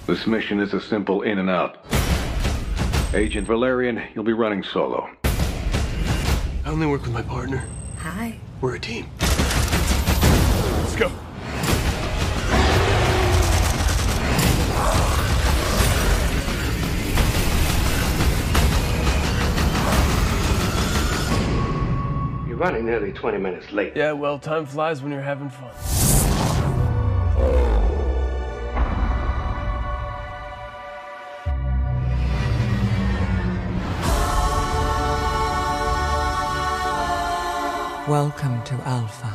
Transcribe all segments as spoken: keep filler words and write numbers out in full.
This mission is a simple in and out. Agent Valerian, you'll be running solo. I only work with my partner. Hi. We're a team. Let's go. You're running nearly twenty minutes late. Yeah, well, time flies when you're having fun. Welcome to Alpha.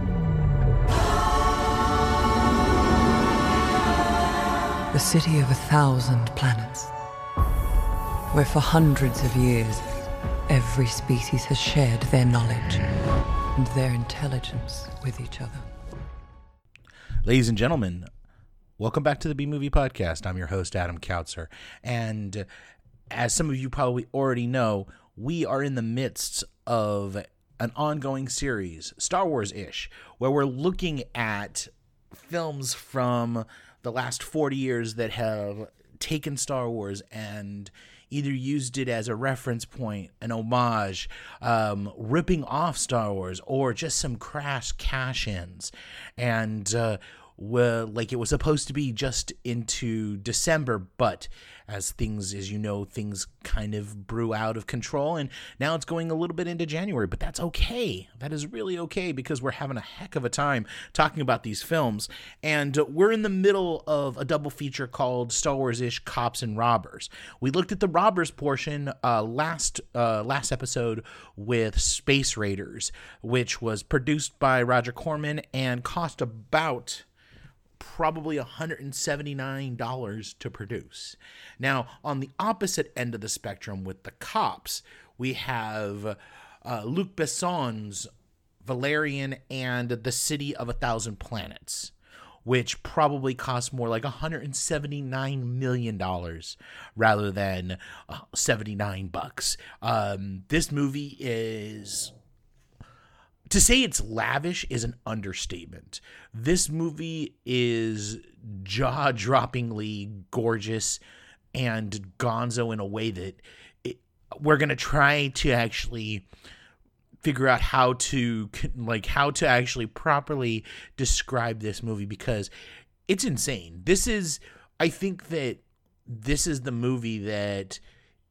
The city of a thousand planets, where for hundreds of years, every species has shared their knowledge and their intelligence with each other. Ladies and gentlemen, welcome back to the B-Movie Podcast. I'm your host, Adam Kautzer. And as some of you probably already know, we are in the midst of an ongoing series, Star Wars-ish, where we're looking at films from the last forty years that have taken Star Wars and either used it as a reference point, an homage, um, ripping off Star Wars, or just some crass cash-ins. And uh, well, like it was supposed to be just into December, but as things, as you know, things kind of brew out of control, and now it's going a little bit into January, but that's okay. That is really okay, because we're having a heck of a time talking about these films, and we're in the middle of a double feature called Star Wars-ish Cops and Robbers. We looked at the Robbers portion uh, last uh, last episode with Space Raiders, which was produced by Roger Corman and cost about probably one hundred seventy-nine dollars to produce. Now, on the opposite end of the spectrum with the Cops, we have uh, Luc Besson's Valerian and the City of a Thousand Planets, which probably cost more like one hundred seventy-nine million dollars rather than uh, seventy-nine bucks. Um, this movie is... To say it's lavish is an understatement. This movie is jaw-droppingly gorgeous and gonzo in a way that it, we're going to try to actually figure out how to like how to actually properly describe this movie, because it's insane. This is, I think that this is the movie that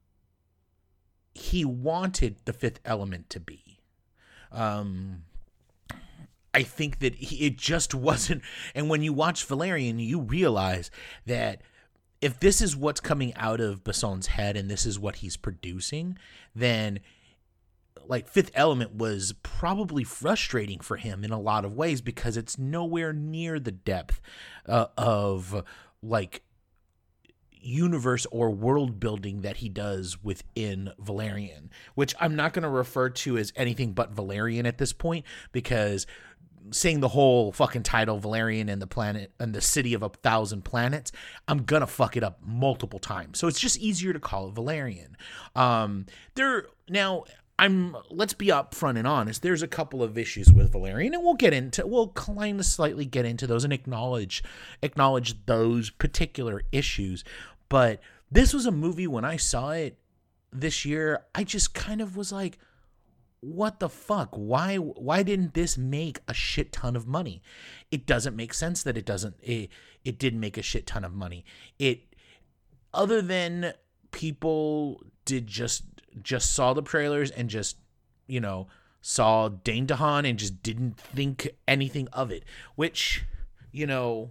he wanted The Fifth Element to be. Um, I think that he, it just wasn't. And when you watch Valerian, you realize that if this is what's coming out of Besson's head and this is what he's producing, then like Fifth Element was probably frustrating for him in a lot of ways, because it's nowhere near the depth uh, of like universe or world building that he does within Valerian, which I'm not going to refer to as anything but Valerian at this point, because saying the whole fucking title, Valerian and the planet and the City of a Thousand Planets, I'm gonna fuck it up multiple times. So it's just easier to call it Valerian. Um, there now. I'm. Let's be upfront and honest. There's a couple of issues with Valerian, and we'll get into. We'll kind of slightly get into those and acknowledge acknowledge those particular issues. But this was a movie, when I saw it this year, I just kind of was like, what the fuck? Why why didn't this make a shit ton of money? It doesn't make sense that it doesn't it, it didn't make a shit ton of money. It other than people did just just saw the trailers and just, you know, saw Dane DeHaan and just didn't think anything of it, which, you know,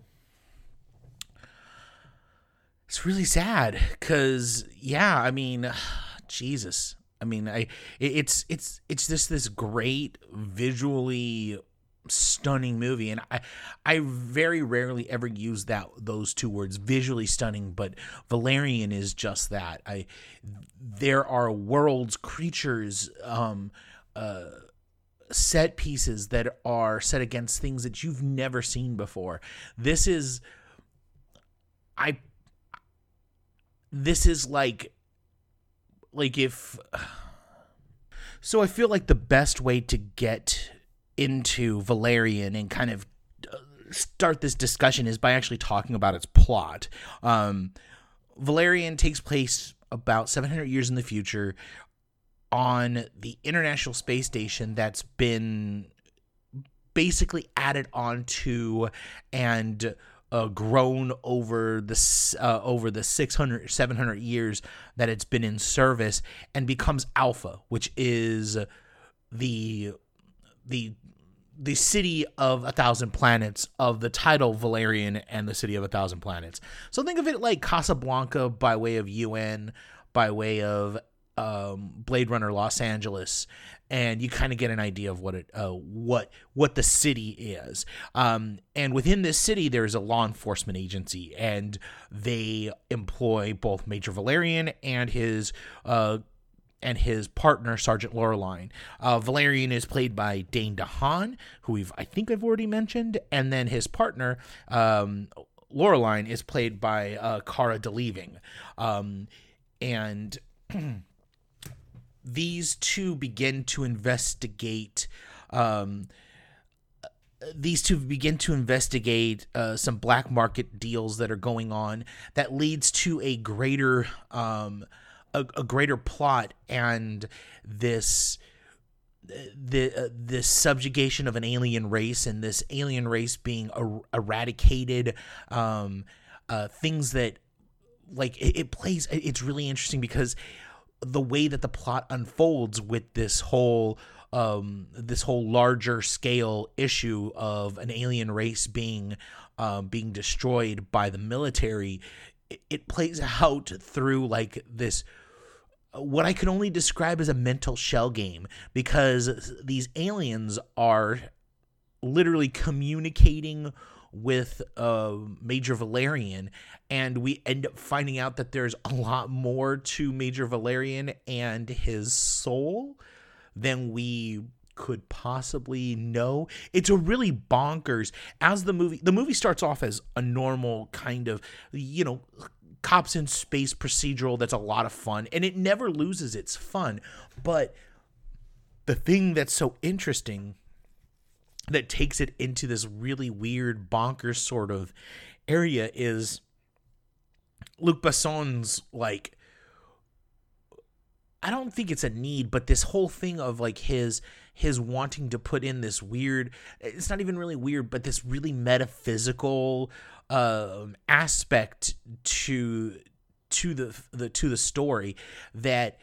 it's really sad, because yeah, I mean, Jesus. I mean, I it's it's it's just this great visually stunning movie, and I I very rarely ever use that those two words, visually stunning, but Valerian is just that. I there are worlds, creatures, um, uh, set pieces that are set against things that you've never seen before. This is I. This is like. Like if, so I feel like the best way to get into Valerian and kind of start this discussion is by actually talking about its plot. Um, Valerian takes place about seven hundred years in the future on the International Space Station that's been basically added onto and uh, grown over the uh, over the six hundred, seven hundred years that it's been in service, and becomes Alpha, which is the the the city of a thousand planets of the title Valerian and the city of a thousand planets. So think of it like Casablanca by way of U N, by way of um, Blade Runner Los Angeles, and you kind of get an idea of what it uh, what what the city is. Um, and within this city, there is a law enforcement agency, and they employ both Major Valerian and his uh, and his partner, Sergeant Laureline. Uh, Valerian is played by Dane DeHaan, who we've, I think I've already mentioned, and then his partner, um, Laureline, is played by uh, Cara Delevingne. Um, and these two begin to investigate. Um, these two begin to investigate uh, some black market deals that are going on that leads to a greater. Um, A, a greater plot and this the uh, this subjugation of an alien race, and this alien race being er- eradicated, um, uh, things that like it, it plays. It's really interesting because the way that the plot unfolds with this whole um, this whole larger scale issue of an alien race being um, being destroyed by the military. It, it plays out through like this, what I can only describe as a mental shell game, because these aliens are literally communicating with uh, Major Valerian, and we end up finding out that there's a lot more to Major Valerian and his soul than we could possibly know. It's a really bonkers, as the movie, the movie starts off as a normal kind of, you know, cops in space procedural that's a lot of fun, and it never loses its fun. But the thing that's so interesting that takes it into this really weird bonkers sort of area is Luc Besson's, like, I don't think it's a need, but this whole thing of like his his wanting to put in this weird, it's not even really weird, but this really metaphysical um, aspect to to the the to the story, that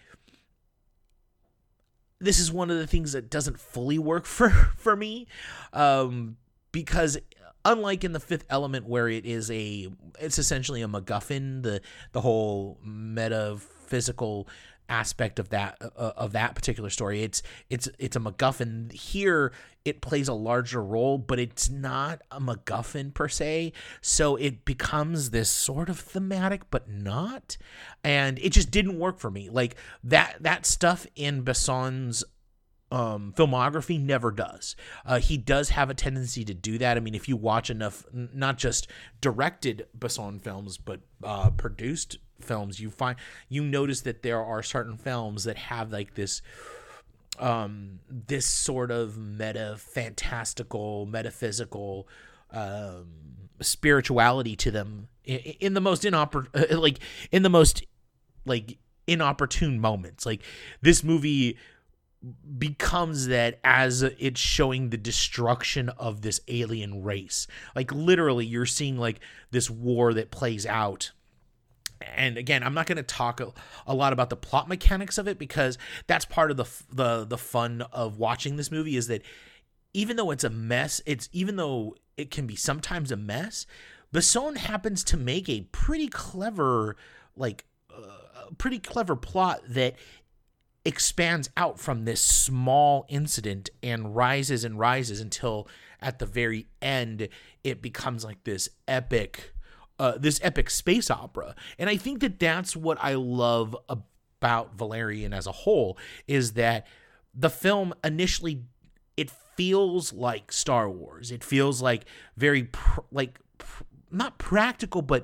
this is one of the things that doesn't fully work for for me, um, because unlike in The Fifth Element, where it is a it's essentially a MacGuffin, the the whole metaphysical aspect of that uh, of that particular story, it's it's it's a MacGuffin. Here it plays a larger role, but it's not a MacGuffin per se, so it becomes this sort of thematic but not, and it just didn't work for me. Like that that stuff in Besson's um filmography never does. Uh he does have a tendency to do that. I mean, if you watch enough, not just directed Besson films, but uh produced films, you find you notice that there are certain films that have like this um this sort of meta fantastical metaphysical um spirituality to them in, in the most inoppor- like in the most like inopportune moments. Like this movie becomes that as it's showing the destruction of this alien race. Like literally you're seeing like this war that plays out. And again, I'm not going to talk a, a lot about the plot mechanics of it, because that's part of the the the fun of watching this movie, is that even though it's a mess, it's even though it can be sometimes a mess, Besson happens to make a pretty clever like uh, pretty clever plot that expands out from this small incident and rises and rises until at the very end it becomes like this epic uh, this epic space opera. And I think that that's what I love about Valerian as a whole, is that the film initially, it feels like Star Wars. It feels like very pr- like pr- not practical, but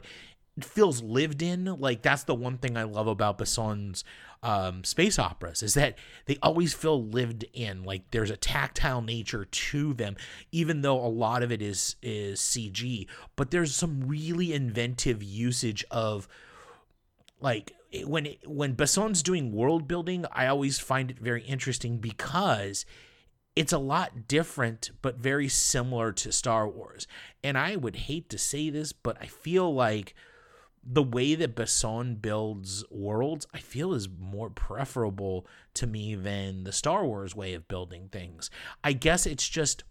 it feels lived in. Like, that's the one thing I love about Besson's um, space operas, is that they always feel lived in. Like, there's a tactile nature to them, even though a lot of it is is C G. But there's some really inventive usage of, like, when when Besson's doing world building, I always find it very interesting because it's a lot different, but very similar to Star Wars. And I would hate to say this, but I feel like the way that Besson builds worlds, I feel is more preferable to me than the Star Wars way of building things. I guess it's just,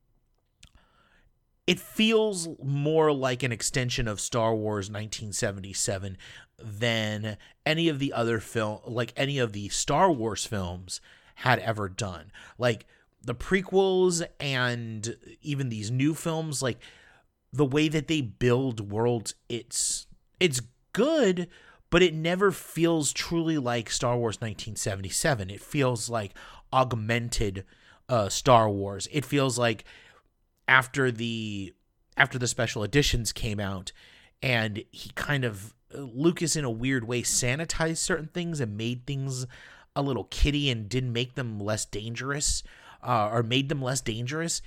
it feels more like an extension of Star Wars nineteen seventy-seven than any of the other film, like any of the Star Wars films had ever done. Like the prequels and even these new films, like the way that they build worlds, it's it's good, but it never feels truly like Star Wars nineteen seventy-seven. It feels like augmented uh, Star Wars. It feels like after the after the special editions came out, and he kind of, Lucas in a weird way sanitized certain things and made things a little kiddie and didn't make them less dangerous, uh, or made them less dangerous.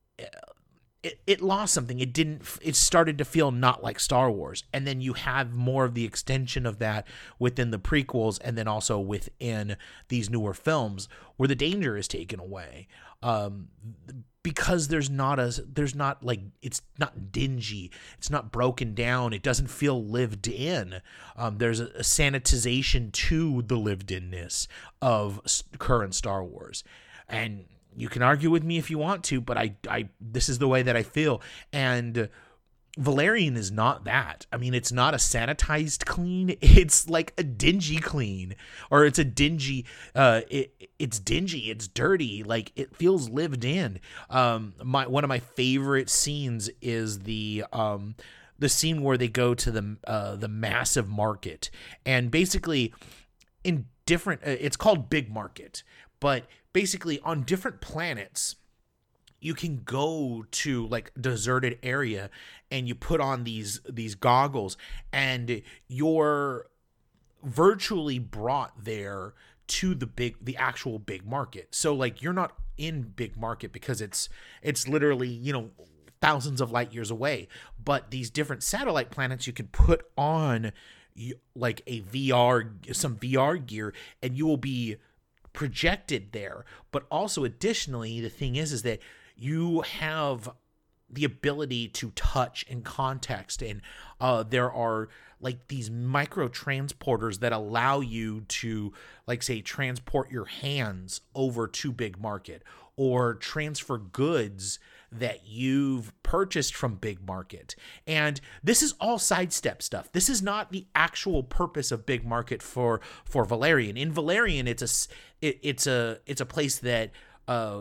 It, it lost something. It didn't, it started to feel not like Star Wars. And then you have more of the extension of that within the prequels, and then also within these newer films where the danger is taken away. Um, because there's not a, there's not like, it's not dingy. It's not broken down. It doesn't feel lived in. Um, there's a, a sanitization to the lived inness of current Star Wars. And you can argue with me if you want to, but I, I, this is the way that I feel. And Valerian is not that. I mean, it's not a sanitized clean. It's like a dingy clean, or it's a dingy, uh, it, it's dingy. It's dirty. Like, it feels lived in. Um, my, one of my favorite scenes is the, um, the scene where they go to the, uh, the massive market, and basically in different, uh, it's called Big Market, but basically on different planets, you can go to like deserted area and you put on these these goggles, and you're virtually brought there to the big the actual big market. So like, you're not in Big Market because it's it's literally, you know, thousands of light years away, but these different satellite planets you can put on like a V R, some V R gear, and you will be projected there. But also additionally, the thing is is that you have the ability to touch and context, and uh there are like these micro transporters that allow you to, like, say, transport your hands over to Big Market, or transfer goods that you've purchased from Big Market. And this is all sidestep stuff. This is not the actual purpose of Big Market for for Valerian. In Valerian, it's a it, it's a it's a place that uh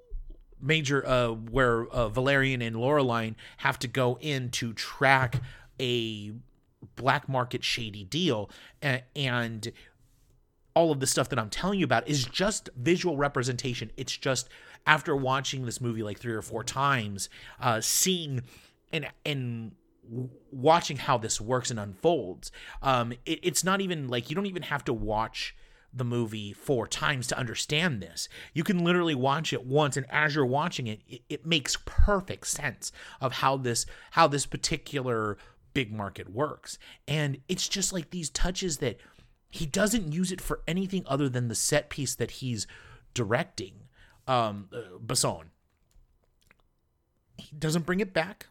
major uh where uh, Valerian and Laureline have to go in to track a black market shady deal, and, and all of the stuff that I'm telling you about is just visual representation. It's just, after watching this movie like three or four times, uh, seeing and and watching how this works and unfolds. Um, it, it's not even like, you don't even have to watch the movie four times to understand this. You can literally watch it once, and as you're watching it, it, it makes perfect sense of how this how this particular Big Market works. And it's just like these touches that he doesn't use it for anything other than the set piece that he's directing. Um, uh, Besson, he doesn't bring it back.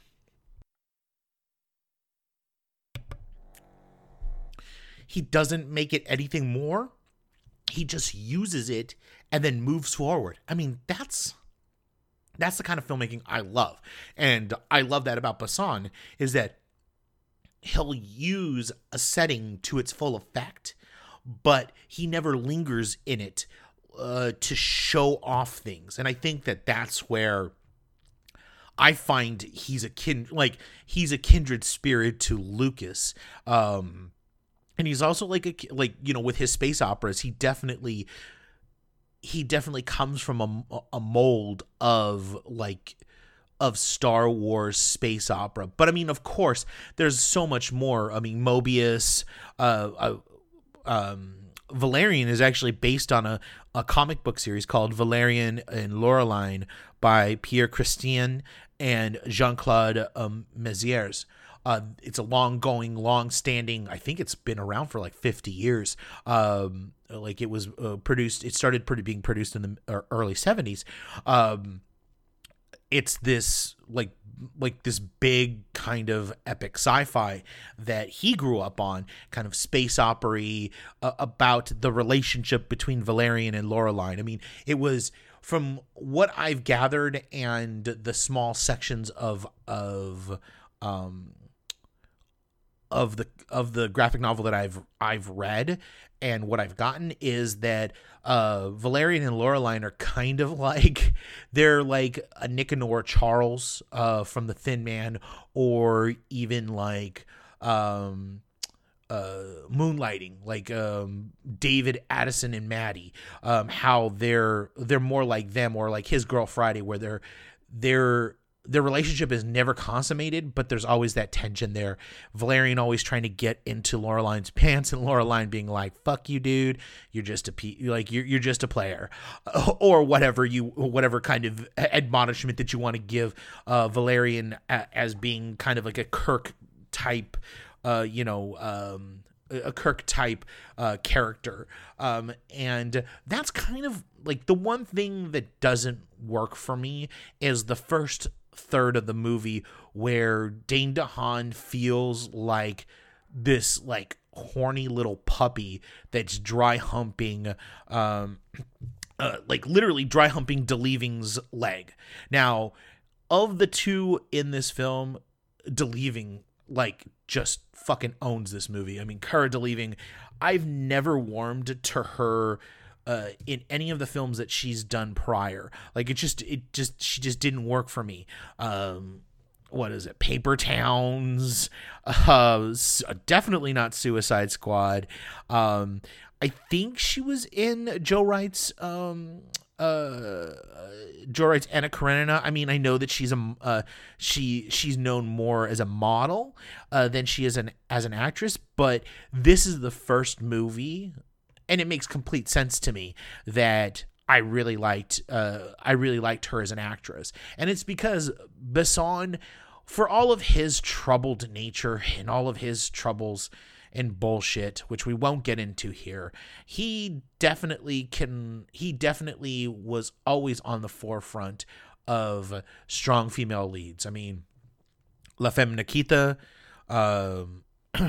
He doesn't make it anything more. He just uses it and then moves forward. I mean, that's that's the kind of filmmaking I love. And I love that about Besson, is that he'll use a setting to its full effect, but he never lingers in it uh, to show off things. And I think that that's where I find he's a kin like he's a kindred spirit to Lucas. Um, and he's also like a like you know with his space operas, he definitely he definitely comes from a, a mold of like of Star Wars space opera. But I mean, of course, there's so much more. I mean, Mobius, uh, uh um, Valerian is actually based on a, a comic book series called Valerian and Laureline by Pierre Christian and Jean-Claude um, Mézières. Uh, it's a long-going, long-standing. I think it's been around for like fifty years. Um, like it was uh, produced. It started pretty being produced in the early seventies. Um, it's this like like this big kind of epic sci-fi that he grew up on, kind of space opera uh, about the relationship between Valerian and Laureline. I mean, it was, from what I've gathered and the small sections of of um of the of the graphic novel that I've I've read and what I've gotten, is that uh, Valerian and Laureline are kind of like, they're like a Nicanor Charles uh, from The Thin Man, or even like um, uh, Moonlighting, like um, David Addison and Maddie. Um, how they're they're more like them, or like His Girl Friday, where they're they're. Their relationship is never consummated, but there's always that tension there. Valerian always trying to get into Laureline's pants, and Laureline being like, "Fuck you, dude. You're just a pe- like you're you're just a player," or whatever you whatever kind of admonishment that you want to give uh, Valerian as being kind of like a Kirk type, uh, you know. Um, a Kirk type uh, character. Um, and that's kind of like the one thing that doesn't work for me is the first third of the movie, where Dane DeHaan feels like this like horny little puppy that's dry humping, um, uh, like literally dry humping DeLeaving's leg. Now, of the two in this film, DeLeaving like just fucking owns this movie. I mean, Cara Delevingne, I've never warmed to her uh, in any of the films that she's done prior. Like it just, it just, she just didn't work for me. Um, what is it? Paper Towns, uh, definitely not Suicide Squad. Um, I think she was in Joe Wright's, um, uh, Joe Wright's Anna Karenina. I mean, I know that she's a uh, she she's known more as a model uh, than she is an as an actress, but this is the first movie, and it makes complete sense to me that I really liked uh, I really liked her as an actress, and it's because Besson, for all of his troubled nature and all of his troubles and bullshit, which we won't get into here, he definitely can he definitely was always on the forefront of strong female leads. I mean, La Femme Nikita, um,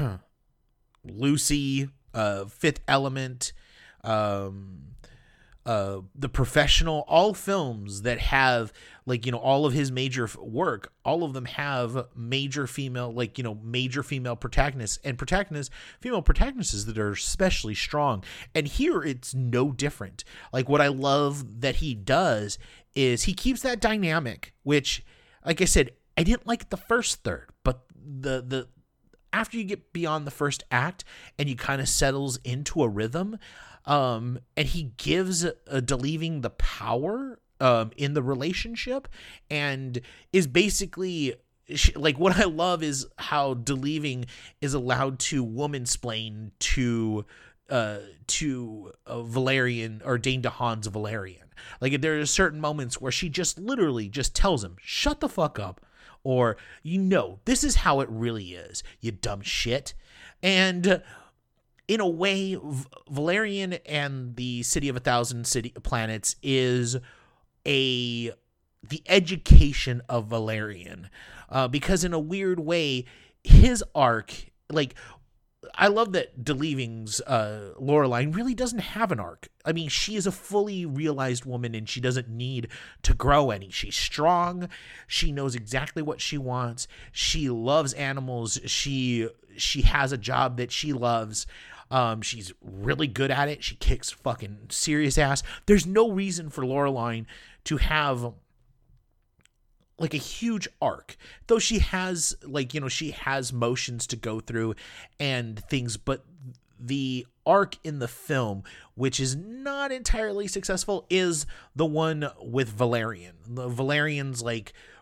Lucy, uh, Fifth Element, um, uh, The Professional, all films that have, like, you know, all of his major work, all of them have major female, like, you know, major female protagonists and protagonists, female protagonists that are especially strong. And here it's no different. Like, what I love that he does is he keeps that dynamic, which, like I said, I didn't like the first third, but the, the, after you get beyond the first act and you kind of settles into a rhythm, um, and he gives uh, DeLeaving the power um, in the relationship, and is basically like, what I love is how DeLeaving is allowed to womansplain to uh, to uh, Valerian, or Dane DeHaan's Valerian. Like, there are certain moments where she just literally just tells him, "Shut the fuck up," or, you know, this is how it really is, you dumb shit. And in a way, v- Valerian and the City of a Thousand City Planets is a the education of Valerian, uh, because in a weird way, his arc, like, I love that DeLeaving's uh, Laureline really doesn't have an arc. I mean, she is a fully realized woman, and she doesn't need to grow any. She's strong. She knows exactly what she wants. She loves animals. She she has a job that she loves. Um, she's really good at it. She kicks fucking serious ass. There's no reason for Laureline to have like a huge arc, though she has, like, you know, she has motions to go through and things, but the arc in the film, which is not entirely successful, is the one with Valerian. The Valerian's like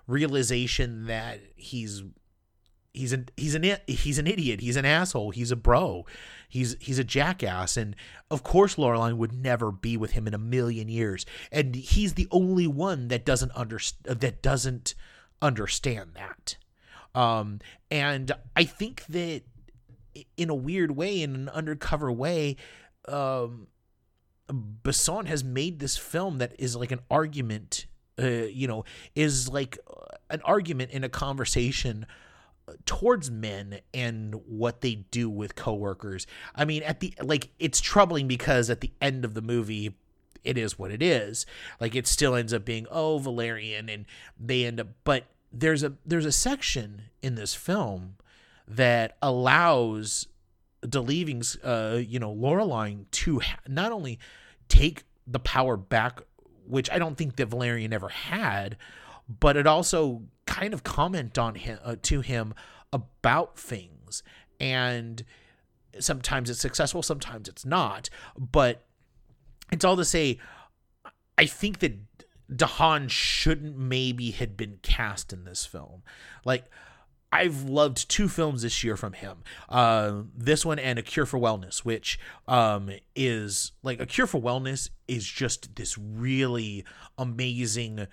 realization that he's he's an he's an he's an idiot, he's an asshole, he's a bro, he's he's a jackass, and of course Laureline would never be with him in a million years, and he's the only one that doesn't under that doesn't understand that. Um, and I think that in a weird way, in an undercover way, um, Besson has made this film that is like an argument, uh, you know, is like an argument in a conversation towards men and what they do with coworkers. I mean, at the, like, it's troubling because at the end of the movie, it is what it is. Like, it still ends up being, oh, Valerian, and they end up, but there's a, there's a section in this film that allows DeLeaving's, uh, you know, Laureline to ha- not only take the power back, which I don't think that Valerian ever had, but it also kind of comment on him, uh, to him about things. And sometimes it's successful, sometimes it's not. But it's all to say, I think that DeHaan shouldn't maybe had been cast in this film. Like, I've loved two films this year from him. Uh, this one and A Cure for Wellness, which um, is like A Cure for Wellness is just this really amazing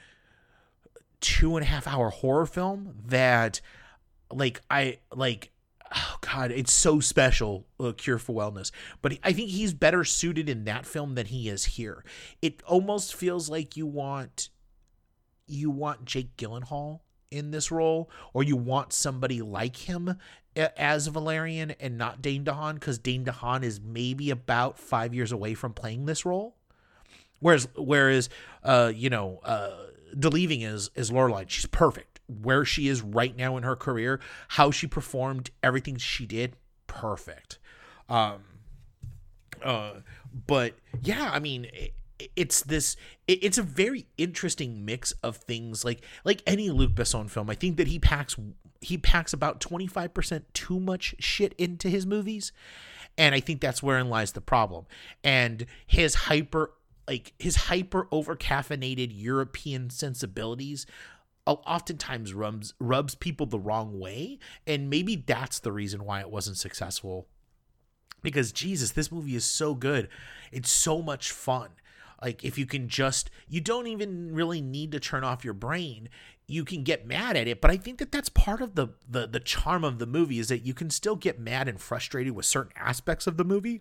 two and a half hour horror film that like I like. Oh God, it's so special. A Cure for Wellness, but I think he's better suited in that film than he is here. It almost feels like you want you want Jake Gyllenhaal in this role, or you want somebody like him as Valerian and not Dane DeHaan, because Dane DeHaan is maybe about five years away from playing this role. Whereas, whereas, uh, you know, uh, DeLeaving is, is Laureline. She's perfect. Where she is right now in her career, how she performed, everything she did, perfect. Um, uh, but yeah, I mean, it, it's this, it, it's a very interesting mix of things. Like, like any Luc Besson film, I think that he packs, he packs about twenty-five percent too much shit into his movies. And I think that's wherein lies the problem. And his hyper, like his hyper over caffeinated European sensibilities oftentimes rubs, rubs people the wrong way. And maybe that's the reason why it wasn't successful, because Jesus, this movie is so good. It's so much fun. Like, if you can just, you don't even really need to turn off your brain. You can get mad at it, but I think that that's part of the, the, the charm of the movie, is that you can still get mad and frustrated with certain aspects of the movie,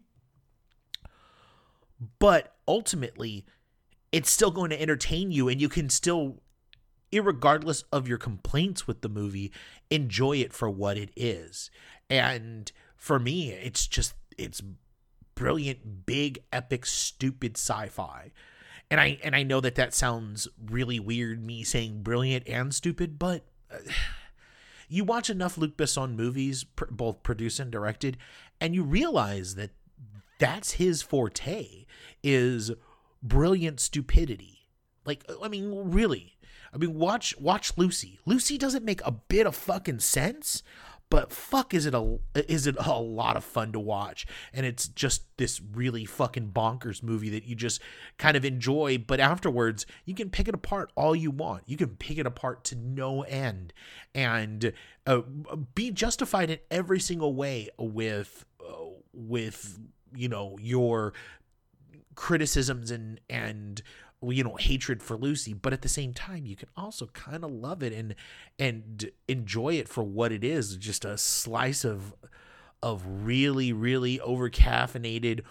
but ultimately it's still going to entertain you, and you can still, irregardless of your complaints with the movie, enjoy it for what it is. And for me, it's just, it's brilliant, big, epic, stupid sci-fi. And I and I know that that sounds really weird, me saying brilliant and stupid, but uh, you watch enough Luc Besson movies, pr- both produced and directed, and you realize that that's his forte, is brilliant stupidity. Like, I mean, really. I mean, watch watch Lucy. Lucy doesn't make a bit of fucking sense, but fuck, is it a is it a lot of fun to watch? And it's just this really fucking bonkers movie that you just kind of enjoy. But afterwards, you can pick it apart all you want. You can pick it apart to no end, and uh, be justified in every single way with uh, with you know your criticisms and and. you know, hatred for Lucy, but at the same time, you can also kind of love it and and enjoy it for what it is, just a slice of of really, really over caffeinated,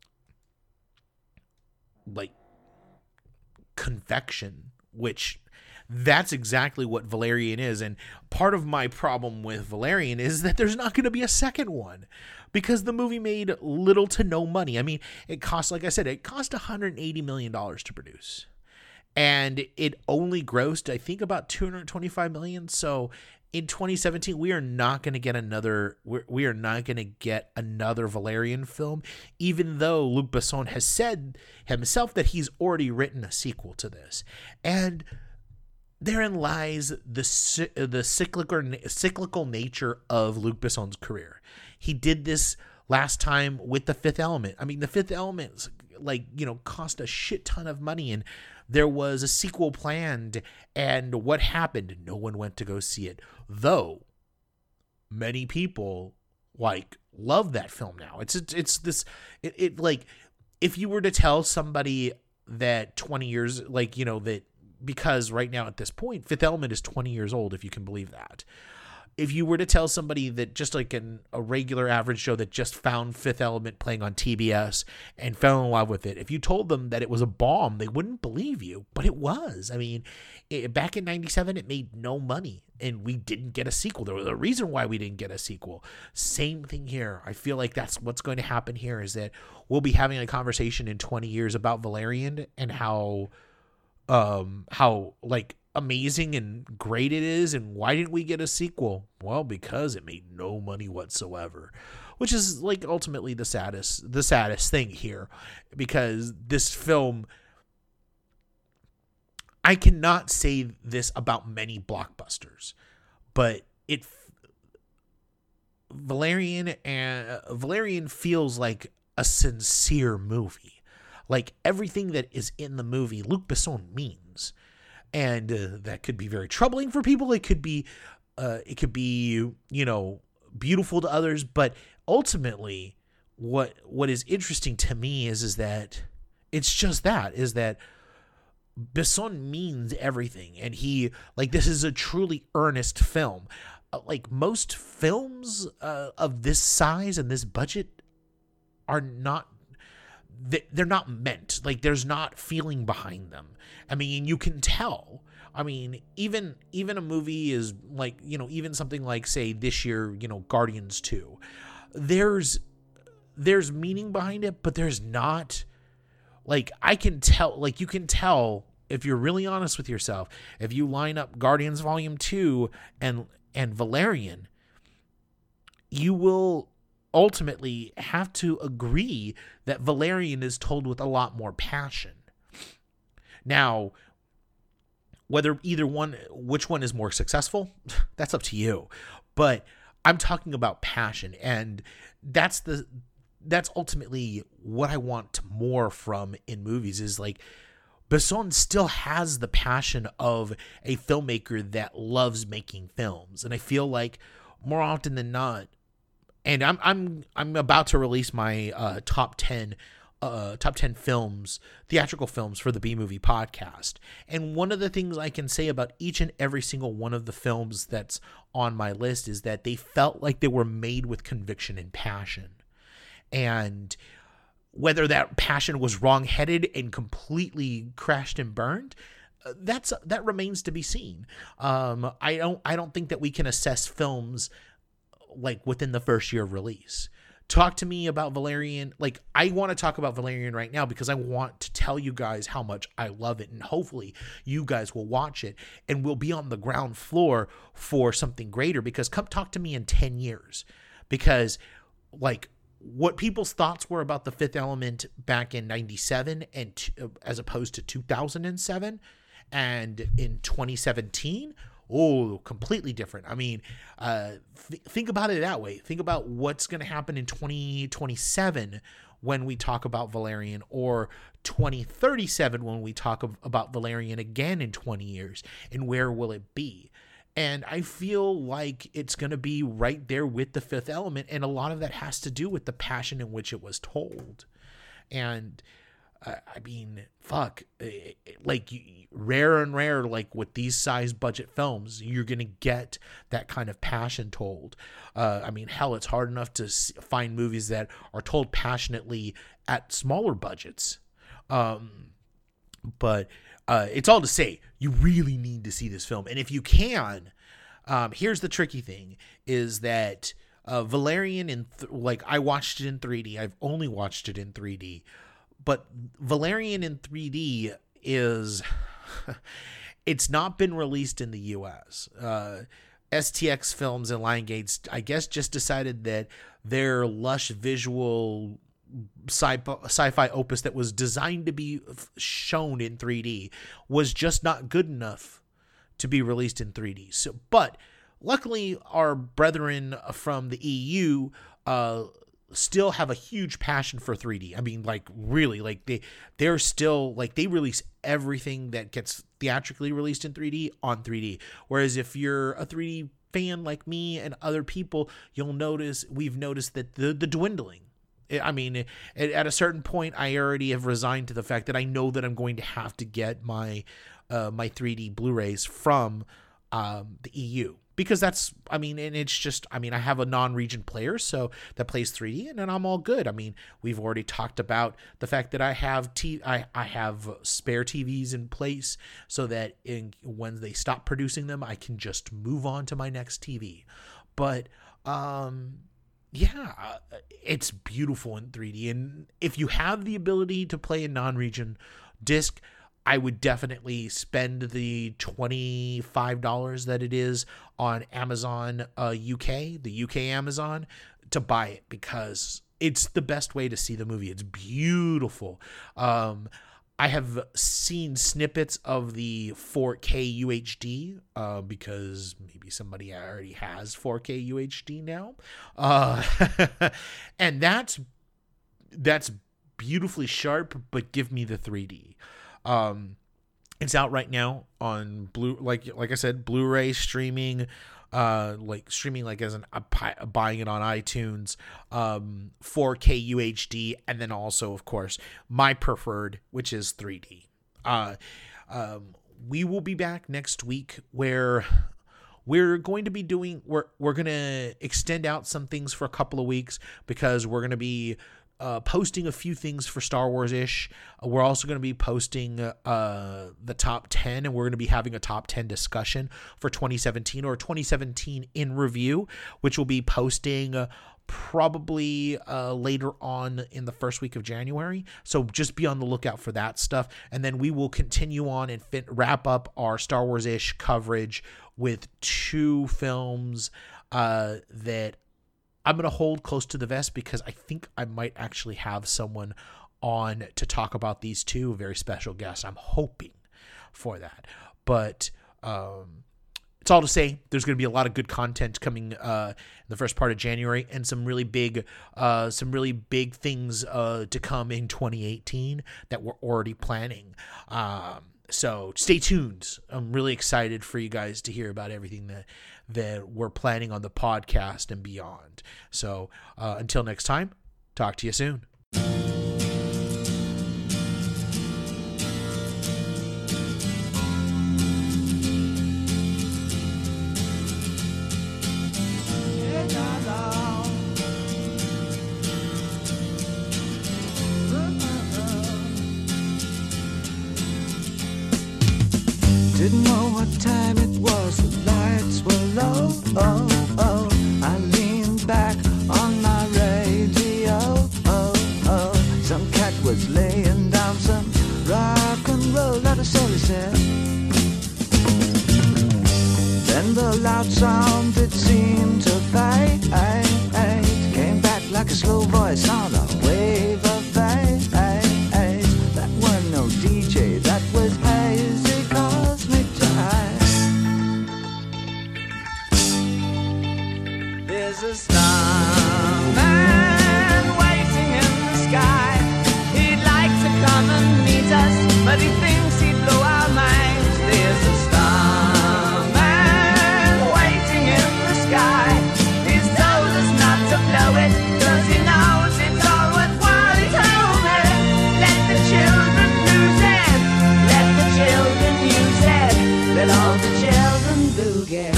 like, confection, which that's exactly what Valerian is. And part of my problem with Valerian is that there's not going to be a second one, because the movie made little to no money. I mean, it cost, like I said, it cost one hundred eighty million dollars to produce, and it only grossed, I think, about two hundred twenty-five million dollars. So in twenty seventeen, we are not going to get another, we're, we are not going to get another Valerian film, even though Luc Besson has said himself that he's already written a sequel to this. And therein lies the the cyclical cyclical nature of Luc Besson's career. He did this last time with The Fifth Element. I mean, The Fifth Element, like, you know, cost a shit ton of money, and there was a sequel planned, and what happened? No one went to go see it. Though many people like love that film now. It's it's, it's this it, it like if you were to tell somebody that twenty years, like, you know, that because right now at this point, Fifth Element is twenty years old, if you can believe that. If you were to tell somebody that just like an, a regular average Joe that just found Fifth Element playing on T B S and fell in love with it, if you told them that it was a bomb, they wouldn't believe you, but it was. I mean, it, back in ninety-seven, it made no money and we didn't get a sequel. There was a reason why we didn't get a sequel. Same thing here. I feel like that's what's going to happen here, is that we'll be having a conversation in twenty years about Valerian and how, um, how like, amazing and great it is, and why didn't we get a sequel? Well, because it made no money whatsoever, which is like ultimately the saddest the saddest thing here, because this film, I cannot say this about many blockbusters, but it Valerian and uh, Valerian feels like a sincere movie. Like everything that is in the movie, Luc Besson means. And uh, that could be very troubling for people. It could be, uh, it could be, you know, beautiful to others. But ultimately, what what is interesting to me is is that it's just that is that Besson means everything, and he like this is a truly earnest film. Uh, like most films uh, of this size and this budget are not. They're not meant, like there's not feeling behind them. I mean, you can tell. I mean, even even a movie is like, you know, even something like, say, this year, you know, Guardians two. There's there's meaning behind it, but there's not, like, I can tell, like you can tell if you're really honest with yourself, if you line up Guardians Volume two and and Valerian, you will ultimately have to agree that Valerian is told with a lot more passion. Now, whether either one, which one is more successful, that's up to you. But I'm talking about passion, and that's the that's ultimately what I want more from in movies, is like Besson still has the passion of a filmmaker that loves making films. And I feel like more often than not, and I'm I'm I'm about to release my uh, top ten uh, top ten films, theatrical films for the B Movie podcast. And one of the things I can say about each and every single one of the films that's on my list is that they felt like they were made with conviction and passion. And whether that passion was wrong-headed and completely crashed and burned, that's that remains to be seen. Um, I don't I don't think that we can assess films like within the first year of release. Talk to me about Valerian. Like, I want to talk about Valerian right now because I want to tell you guys how much I love it, and hopefully you guys will watch it and we'll be on the ground floor for something greater. Because come talk to me in ten years, because like what people's thoughts were about The Fifth Element back in ninety-seven and t- as opposed to two thousand seven and in twenty seventeen. Oh, completely different. I mean, uh, th- think about it that way. Think about what's going to happen in twenty twenty-seven when we talk about Valerian, or twenty thirty-seven when we talk of, about Valerian again in twenty years, and where will it be? And I feel like it's going to be right there with The Fifth Element, and a lot of that has to do with the passion in which it was told. And uh, I mean, fuck, like rare and rare, like with these size budget films, you're going to get that kind of passion told. Uh, I mean, hell, it's hard enough to find movies that are told passionately at smaller budgets. Um, but uh, it's all to say, you really need to see this film. And if you can, um, here's the tricky thing, is that uh, Valerian, in th- like I watched it in three D. I've only watched it in three D. But Valerian in three D is, it's not been released in the U S. Uh, S T X Films and Lionsgate, I guess, just decided that their lush visual sci- sci-fi opus that was designed to be shown in three D was just not good enough to be released in three D. So, but luckily, our brethren from the E U uh, still have a huge passion for three D. I mean, like really, like they they're still like they release everything that gets theatrically released in three D on three D. Whereas if you're a three D fan like me and other people, you'll notice, we've noticed that the, the dwindling. I mean, at a certain point, I already have resigned to the fact that I know that I'm going to have to get my uh, my three D Blu-rays from um, the E U. Because that's, I mean, and it's just, I mean, I have a non-region player, so that plays three D, and then I'm all good. I mean, we've already talked about the fact that I have t- I, I have spare T Vs in place so that in, when they stop producing them, I can just move on to my next T V. But, um, yeah, it's beautiful in three D. And if you have the ability to play a non-region disc, I would definitely spend the twenty-five dollars that it is on Amazon uh, U K, the U K Amazon, to buy it, because it's the best way to see the movie. It's beautiful. Um, I have seen snippets of the four K U H D uh, because maybe somebody already has four K U H D now. Uh, and that's that's beautifully sharp, but give me the three D. Um, it's out right now on blue, like, like I said, Blu-ray streaming, uh, like streaming, like as an, uh, buying it on iTunes, um, four K U H D. And then also, of course, my preferred, which is three D. Uh, um, we will be back next week where we're going to be doing, we're, we're going to extend out some things for a couple of weeks because we're going to be Uh, posting a few things for Star Wars-ish. Uh, we're also going to be posting uh, the top ten, and we're going to be having a top ten discussion for twenty seventeen, or twenty seventeen in review, which will be posting uh, probably uh, later on in the first week of January. So just be on the lookout for that stuff. And then we will continue on and fit, wrap up our Star Wars-ish coverage with two films uh, that I'm going to hold close to the vest, because I think I might actually have someone on to talk about these two, very special guests. I'm hoping for that. But um, it's all to say there's going to be a lot of good content coming uh, in the first part of January, and some really big, uh, some really big things uh, to come in twenty eighteen that we're already planning. Um, so stay tuned. I'm really excited for you guys to hear about everything that that we're planning on the podcast and beyond. So uh, until next time, talk to you soon. Didn't know what time it was, the lights were low, oh, oh. I leaned back on my radio, oh, oh. Some cat was laying down some rock and roll, that is all he said. Then the loud sound, it seemed to fade, came back like a slow voice on a wave of fade. That wasn't no D J, that was hazy cosmic jive. There's a starman waiting in the sky. He'd like to come and meet us, but he thinks he'd blow our minds. There's a starman waiting in the sky. He's told us not to blow it, 'cause he knows it's all worthwhile. He told me, let the children lose it, let the children use it, let all the children boogie.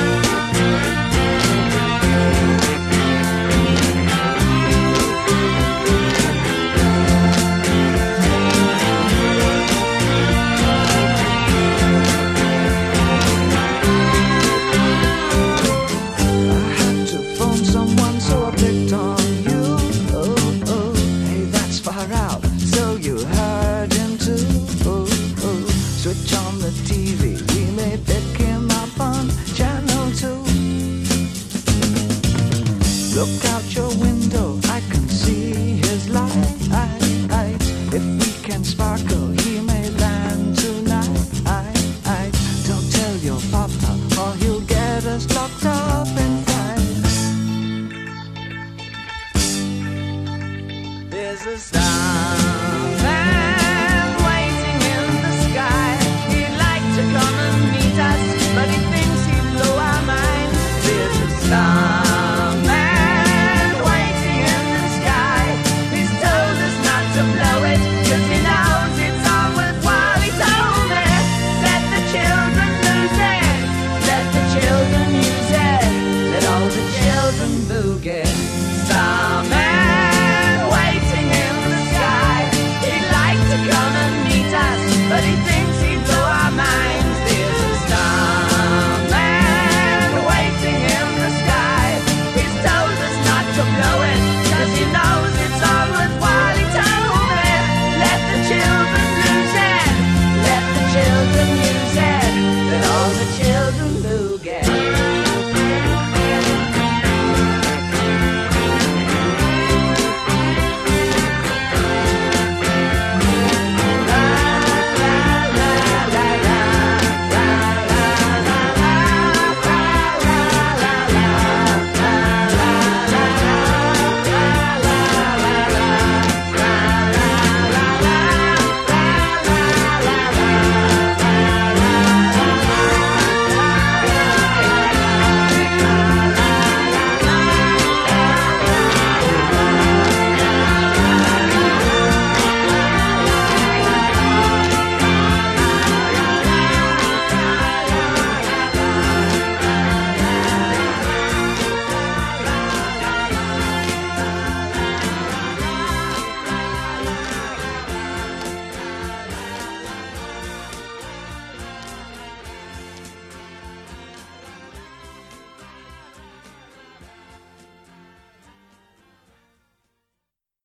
Switch on the T V, we may pick him up on channel two. Look out your window, I can see his light. If we can sparkle, he may land tonight. Don't tell your papa, or he'll get us locked up inside. There's a starman waiting in the sky. time.